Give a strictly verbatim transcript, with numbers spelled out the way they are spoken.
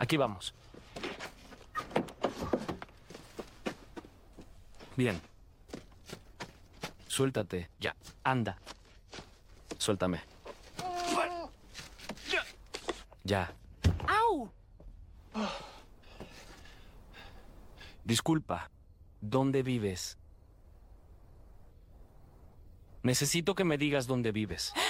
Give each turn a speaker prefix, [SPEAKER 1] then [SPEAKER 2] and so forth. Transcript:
[SPEAKER 1] Aquí vamos. Bien. Suéltate. Ya. Anda. Suéltame. Ya.
[SPEAKER 2] ¡Au!
[SPEAKER 1] Disculpa. ¿Dónde vives? Necesito que me digas dónde vives.